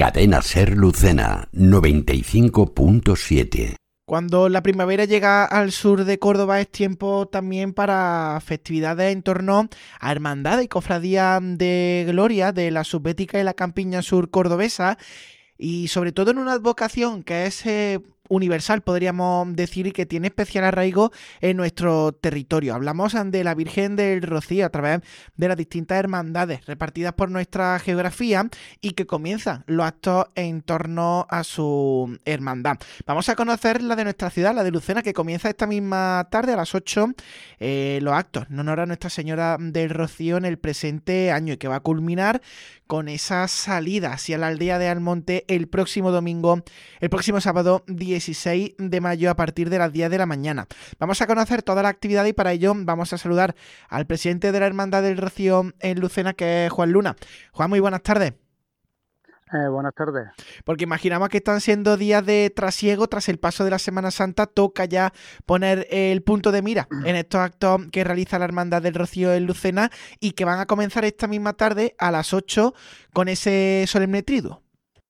Cadena Ser Lucena 95.7. Cuando la primavera llega al sur de Córdoba es tiempo también para festividades en torno a hermandades y cofradías de gloria de la Subbética y la Campiña Sur cordobesa, y sobre todo en una advocación que es universal, podríamos decir, y que tiene especial arraigo en nuestro territorio. Hablamos de la Virgen del Rocío a través de las distintas hermandades repartidas por nuestra geografía y que comienzan los actos en torno a su hermandad. Vamos a conocer la de nuestra ciudad, la de Lucena, que comienza esta misma tarde a las 8, los actos en honor a Nuestra Señora del Rocío en el presente año, y que va a culminar con esa salida hacia la aldea de Almonte el próximo sábado 16 de mayo a partir de las 10 de la mañana. Vamos a conocer toda la actividad y para ello vamos a saludar al presidente de la Hermandad del Rocío en Lucena, que es Juan Luna. Juan, muy buenas tardes. Buenas tardes. Porque imaginamos que están siendo días de trasiego tras el paso de la Semana Santa. Toca ya poner el punto de mira en estos actos que realiza la Hermandad del Rocío en Lucena y que van a comenzar esta misma tarde a las 8 con ese solemne triduo.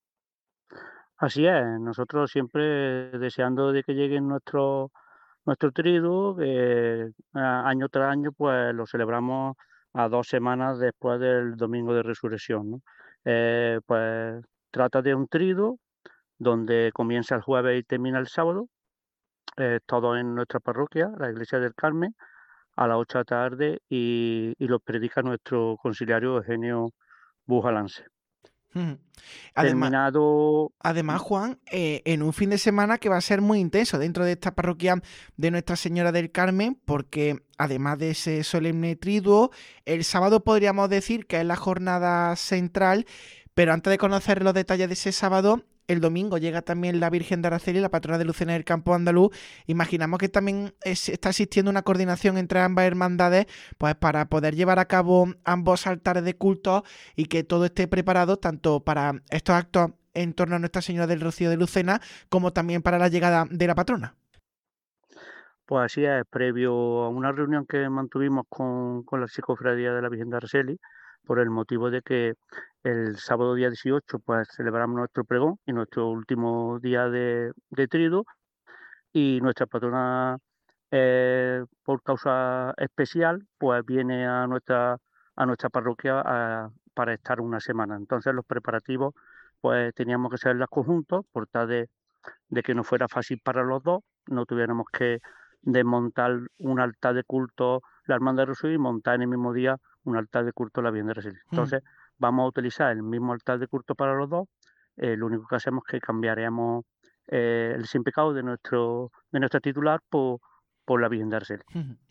Así es, nosotros siempre deseando de que llegue nuestro triduo, que año tras año pues lo celebramos a 2 semanas después del Domingo de Resurrección, ¿no? Pues trata de un triduo donde comienza el jueves y termina el sábado, todo en nuestra parroquia, la Iglesia del Carmen, a las 8 de la tarde y lo predica nuestro conciliario Eugenio Bujalance. Además, Terminado. Juan, en un fin de semana que va a ser muy intenso dentro de esta parroquia de Nuestra Señora del Carmen, porque además de ese solemne triduo, el sábado podríamos decir que es la jornada central, pero antes de conocer los detalles de ese sábado, el domingo llega también la Virgen de Araceli, la patrona de Lucena del Campo Andaluz. Imaginamos que también está existiendo una coordinación entre ambas hermandades, pues para poder llevar a cabo ambos altares de culto y que todo esté preparado tanto para estos actos en torno a Nuestra Señora del Rocío de Lucena como también para la llegada de la patrona. Pues así es, previo a una reunión que mantuvimos con la Psicofradía de la Virgen de Araceli, por el motivo de que el sábado día 18 pues celebramos nuestro pregón y nuestro último día de triduo, y nuestra patrona, por causa especial, pues viene a nuestra parroquia para estar una semana. Entonces los preparativos pues teníamos que hacerlos conjuntos por tal de que no fuera fácil para los dos, no tuviéramos que desmontar un altar de culto la Hermandad de Rocío y montar en el mismo día un altar de culto la Virgen de Rocío. Entonces vamos a utilizar el mismo altar de culto para los dos. Lo único que hacemos es que cambiaremos el sin pecado de nuestra titular por la Virgen de Arcel.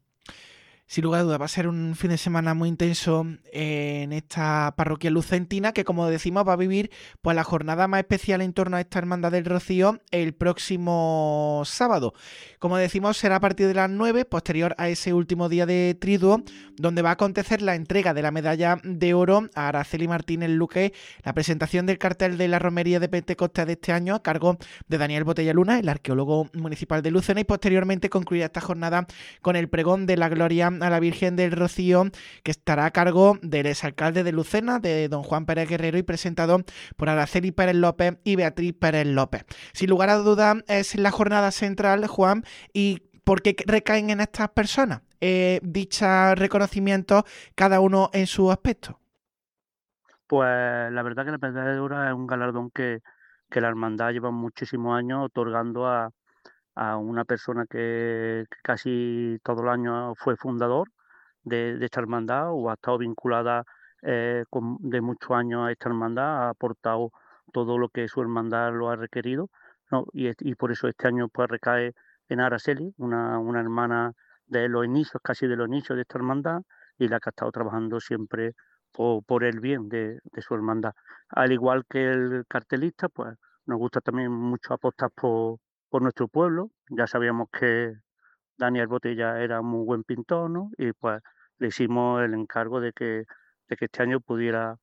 Sin lugar a dudas, va a ser un fin de semana muy intenso en esta parroquia lucentina, que, como decimos, va a vivir pues la jornada más especial en torno a esta Hermandad del Rocío el próximo sábado. Como decimos, será a partir de las 9, posterior a ese último día de triduo, donde va a acontecer la entrega de la medalla de oro a Araceli Martínez Luque, la presentación del cartel de la romería de Pentecostés de este año a cargo de Daniel Botella Luna, el arqueólogo municipal de Lucena, y posteriormente concluirá esta jornada con el pregón de la gloria a la Virgen del Rocío, que estará a cargo del exalcalde de Lucena, de don Juan Pérez Guerrero, y presentado por Araceli Pérez López y Beatriz Pérez López. Sin lugar a dudas, es la jornada central, Juan. ¿Y por qué recaen en estas personas dichos reconocimientos, cada uno en su aspecto? Pues la verdad que la medalla de oro es un galardón que la hermandad lleva muchísimos años otorgando a una persona que casi todo el año fue fundador de esta hermandad o ha estado vinculada de muchos años a esta hermandad, ha aportado todo lo que su hermandad lo ha requerido, ¿no? Y por eso este año pues recae en Araceli, una hermana de los inicios, casi de los inicios de esta hermandad, y la que ha estado trabajando siempre por el bien de su hermandad. Al igual que el cartelista, pues nos gusta también mucho apostar por nuestro pueblo. Ya sabíamos que Daniel Botella era muy buen pintor, ¿no? Y pues le hicimos el encargo de que este año pudiera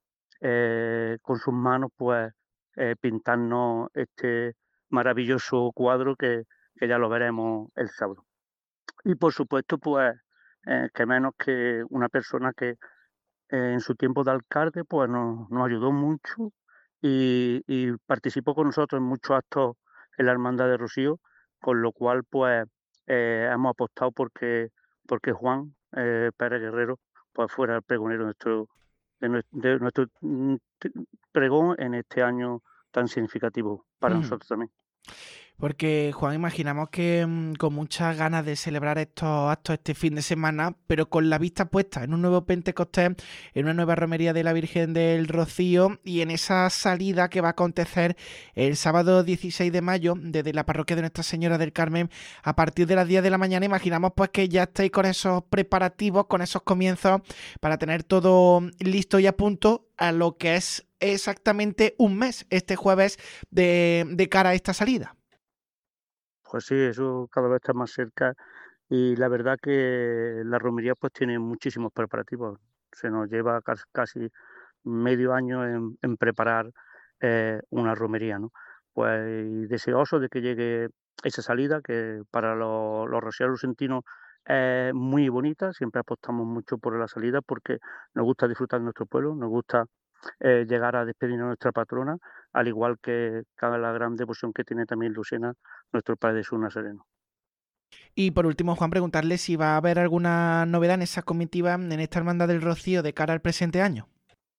con sus manos pues pintarnos este maravilloso cuadro que ya lo veremos el sábado. Y por supuesto pues que menos que una persona que en su tiempo de alcalde pues nos ayudó mucho y participó con nosotros en muchos actos en la Hermandad de Rocío, con lo cual, pues, hemos apostado porque Juan Pérez Guerrero, pues, fuera el pregonero de nuestro pregón en este año tan significativo para nosotros también. Porque, Juan, imaginamos que con muchas ganas de celebrar estos actos este fin de semana, pero con la vista puesta en un nuevo Pentecostés, en una nueva romería de la Virgen del Rocío y en esa salida que va a acontecer el sábado 16 de mayo desde la parroquia de Nuestra Señora del Carmen a partir de las 10 de la mañana. Imaginamos pues que ya estáis con esos preparativos, con esos comienzos para tener todo listo y a punto a lo que es exactamente un mes este jueves de cara a esta salida. Pues sí, eso cada vez está más cerca y la verdad que la romería pues tiene muchísimos preparativos. Se nos lleva casi medio año en preparar una romería, ¿no? Pues y deseoso de que llegue esa salida que para los rosieros lucentinos es muy bonita, siempre apostamos mucho por la salida porque nos gusta disfrutar de nuestro pueblo, nos gusta llegar a despedir a nuestra patrona, al igual que cada la gran devoción que tiene también Lucena, nuestro Padre Jesús Nazareno. Y por último, Juan, preguntarle si va a haber alguna novedad en esa comitiva, en esta Hermandad del Rocío de cara al presente año.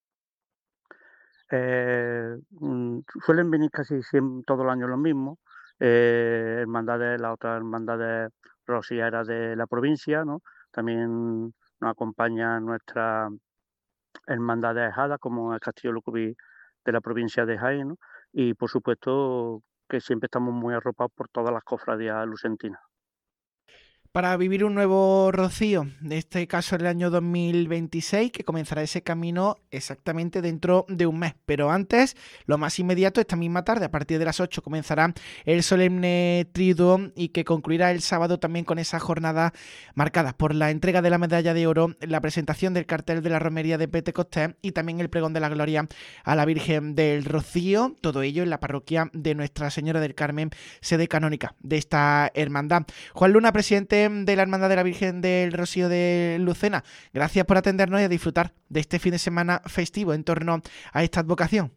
Suelen venir casi todo el año los mismos, hermandades, las otras hermandades rosieras de la provincia, ¿no? También nos acompaña nuestra hermandad de Ajada, como el Castillo Lucubí de la provincia de Jaén, ¿no? Y por supuesto que siempre estamos muy arropados por todas las cofradías lucentinas. Para vivir un nuevo Rocío, en este caso el año 2026, que comenzará ese camino exactamente dentro de un mes. Pero antes, lo más inmediato, esta misma tarde, a partir de las 8, comenzará el solemne triduo y que concluirá el sábado también con esa jornada marcada por la entrega de la medalla de oro, la presentación del cartel de la romería de Pentecostés y también el pregón de la gloria a la Virgen del Rocío. Todo ello en la parroquia de Nuestra Señora del Carmen, sede canónica de esta hermandad. Juan Luna, presidente de la Hermandad de la Virgen del Rocío de Lucena, gracias por atendernos y a disfrutar de este fin de semana festivo en torno a esta advocación.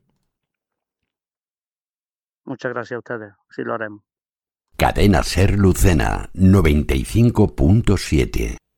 Muchas gracias a ustedes, sí lo haremos. Cadena Ser Lucena 95.7